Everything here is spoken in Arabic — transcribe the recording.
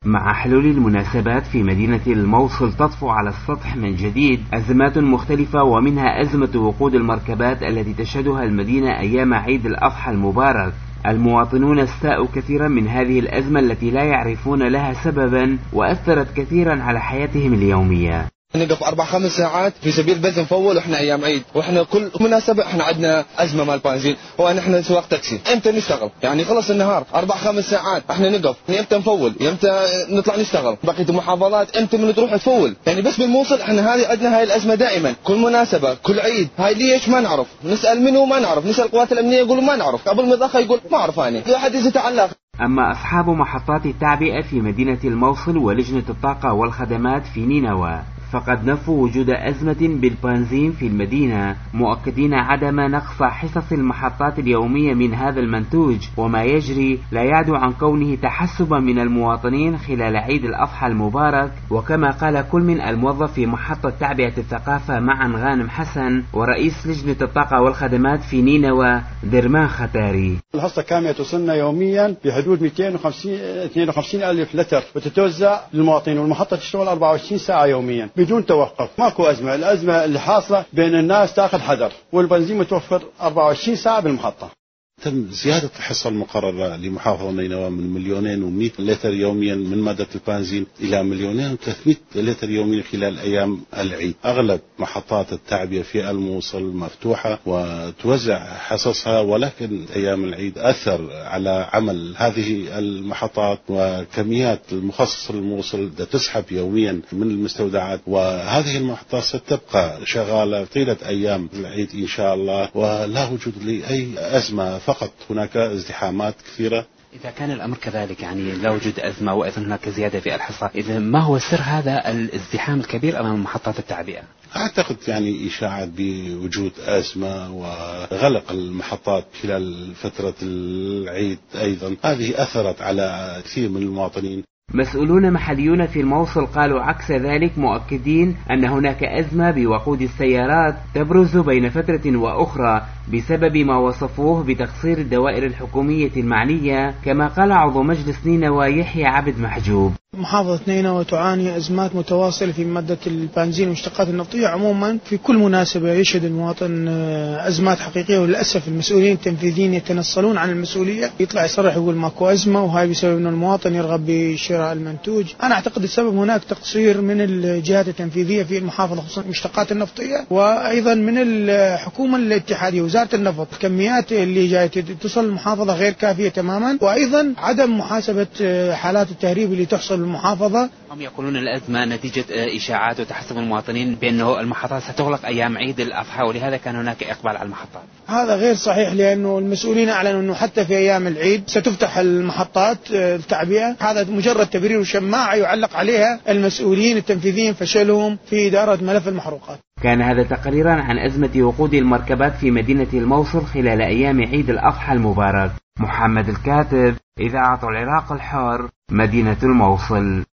مع حلول المناسبات في مدينة الموصل تطفو على السطح من جديد أزمات مختلفة، ومنها أزمة وقود المركبات التي تشهدها المدينة أيام عيد الأضحى المبارك. المواطنون استاءوا كثيرا من هذه الأزمة التي لا يعرفون لها سببا، وأثرت كثيرا على حياتهم اليومية. نقف 4-5 ساعات في سبيل بس نفول، واحنا ايام عيد، واحنا كل مناسبه احنا عندنا ازمه مال بنزين، واحنا سواق تاكسي. امتى نشتغل؟ يعني خلص النهار 4-5 ساعات احنا نقف، امتى نفول؟ امتى نطلع نشتغل؟ بقيه المحافظات امتى من تروح تفول؟ يعني بس بالموصل احنا هذه عندنا هاي الازمه دائما، كل مناسبه كل عيد. هاي ليش ما نعرف؟ نسال منه ما نعرف، نسال القوات الامنيه يقولوا ما نعرف، قبل ما يضخ يقول ما اعرف. انا واحد يتعلق. أما أصحاب محطات التعبئة في مدينة الموصل ولجنة الطاقة والخدمات في نينوى فقد نفوا وجود أزمة بالبنزين في المدينة، مؤكدين عدم نقص حصص المحطات اليومية من هذا المنتوج، وما يجري لا يعدو عن كونه تحسبا من المواطنين خلال عيد الأضحى المبارك. وكما قال كل من الموظف في محطة تعبئة الثقافة معا غانم حسن ورئيس لجنة الطاقة والخدمات في نينوى درمان ختاري: الحصة كاملة توصلنا يوميا بحدود 252 ألف لتر، وتتوزع للمواطنين، والمحطة تشتغل 24 ساعة يوميا بدون توقف. ماكو أزمة. الأزمة اللي حاصلة بين الناس تأخذ حذر، والبنزين متوفر 24 ساعة بالمحطة. تم زيادة الحصة المقررة لمحافظة نينوى من 2,100,000 لتر يوميا من مادة البنزين إلى 2,300,000 لتر يوميا خلال أيام العيد. أغلب محطات التعبئة في الموصل مفتوحة وتوزع حصصها، ولكن أيام العيد أثر على عمل هذه المحطات، وكميات المخصصة للموصل تسحب يوميا من المستودعات، وهذه المحطات ستبقى شغالة طيلة أيام العيد إن شاء الله، ولا وجود لأي أزمة، فقط هناك ازدحامات كثيرة. إذا كان الأمر كذلك، يعني لا وجود أزمة وأيضا هناك زيادة في الحصة، إذا ما هو سر هذا الازدحام الكبير أمام محطات التعبئة؟ أعتقد يعني إشاعة بوجود أزمة وغلق المحطات خلال فترة العيد أيضا، هذه أثرت على كثير من المواطنين. مسؤولون محليون في الموصل قالوا عكس ذلك، مؤكدين أن هناك أزمة بوقود السيارات تبرز بين فترة وأخرى بسبب ما وصفوه بتقصير الدوائر الحكومية المعنية، كما قال عضو مجلس نينوى يحيى عبد محجوب: محافظة نينوى تعاني أزمات متواصلة في مادة البنزين والمشتقات النفطية عموما. في كل مناسبة يشهد المواطن أزمات حقيقية، وللأسف المسؤولين التنفيذيين يتنصلون عن المسؤولية، يطلع يصرح يقول ماكو أزمة، وهاي بسبب أن المواطن يرغب بشراء المنتوج. أنا أعتقد السبب هناك تقصير من الجهات التنفيذية في المحافظة خصوصا المشتقات النفطية، وأيضا من الحكومة الاتحادية وزارة النفط. الكميات اللي جاية تصل المحافظة غير كافية تماما، وأيضا عدم محاسبة حالات التهريب اللي تحصل المحافظة. هم يقولون الأزمة نتيجة إشاعات وتحسب المواطنين بأنه المحطات ستغلق أيام عيد الأضحى، ولهذا كان هناك إقبال على المحطات. هذا غير صحيح، لأنه المسؤولين أعلنوا أنه حتى في أيام العيد ستفتح المحطات التعبئة. هذا مجرد تبرير وشماعة يعلق عليها المسؤولين التنفيذيين فشلهم في إدارة ملف المحروقات. كان هذا تقريرا عن أزمة وقود المركبات في مدينة الموصل خلال أيام عيد الأضحى المبارك. محمد الكاتب، إذاعة العراق الحر، مدينة الموصل.